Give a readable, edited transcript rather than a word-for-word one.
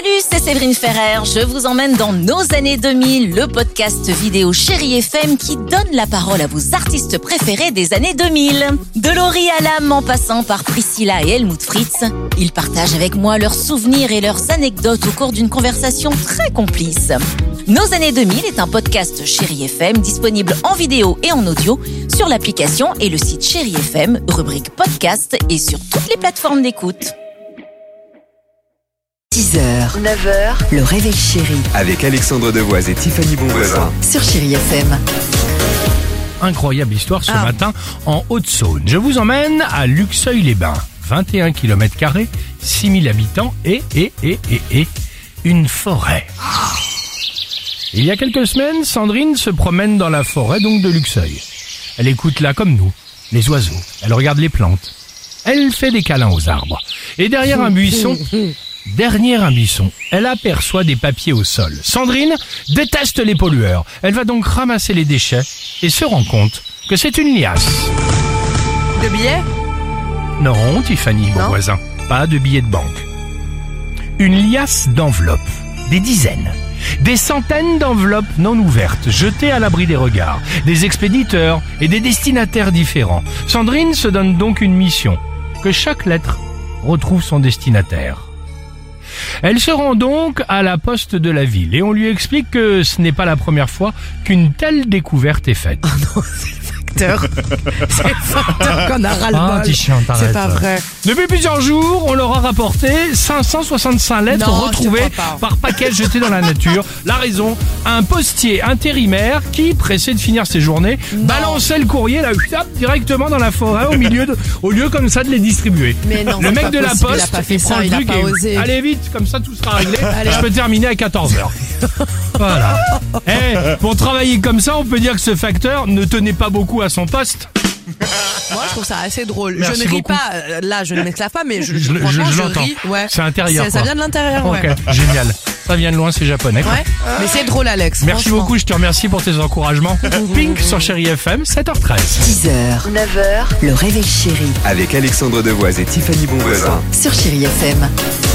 Salut, c'est Séverine Ferrer. Je vous emmène dans nos années 2000, le podcast vidéo Chérie FM qui donne la parole à vos artistes préférés des années 2000. De Laurie Hallam en passant par Priscilla et Helmut Fritz, ils partagent avec moi leurs souvenirs et leurs anecdotes au cours d'une conversation très complice. Nos années 2000 est un podcast Chérie FM disponible en vidéo et en audio sur l'application et le site Chérie FM, rubrique podcast et sur toutes les plateformes d'écoute. 6h, 9h, le réveil chéri Avec Alexandre Devoise et Tiffany Bonvoisin sur Chérie FM. Incroyable histoire ce matin en Haute-Saône. Je vous emmène à Luxeuil-les-Bains. 21 km², 6000 habitants et une forêt. Il y a quelques semaines, Sandrine se promène dans la forêt donc de Luxeuil. Elle écoute là comme nous, les oiseaux. Elle regarde les plantes. Elle fait des câlins aux arbres. Et derrière un buisson, elle aperçoit des papiers au sol. Sandrine déteste les pollueurs. Elle va donc ramasser les déchets et se rend compte que c'est une liasse. De billets ? Non, Tiffany, mon voisin, pas de billets de banque. Une liasse d'enveloppes, des dizaines. Des centaines d'enveloppes non ouvertes, jetées à l'abri des regards, des expéditeurs et des destinataires différents. Sandrine se donne donc une mission, que chaque lettre retrouve son destinataire. Elle se rend donc à la poste de la ville et on lui explique que ce n'est pas la première fois qu'une telle découverte est faite. Oh non, c'est le facteur. C'est le facteur qu'on a ras-le-bol. C'est pas vrai. Depuis plusieurs jours, on leur a rapporté 565 lettres retrouvées par paquets jetés dans la nature. La raison, un postier intérimaire qui, pressé de finir ses journées, balançait le courrier là, directement dans la forêt au lieu comme ça de les distribuer. Mais non, le mec de la poste, il prend le truc et allez vite, comme ça tout sera réglé. Je peux terminer à 14h. Voilà. Pour travailler comme ça, on peut dire que ce facteur ne tenait pas beaucoup à son poste. Moi, je trouve ça assez drôle. Merci je ne ris beaucoup. pas, là, je ne m'esclave pas, mais je l'entends. ris. Ouais. C'est intérieur. Ça vient de l'intérieur, Ok, génial. Ça vient de loin, c'est japonais. Ouais. Mais c'est drôle, Alex. Merci beaucoup, je te remercie pour tes encouragements. Pink sur Chérie FM, 7h13. 6h, 9h, le réveil chéri Avec Alexandre Devoise et Tiffany Bonvoisin sur Chérie FM.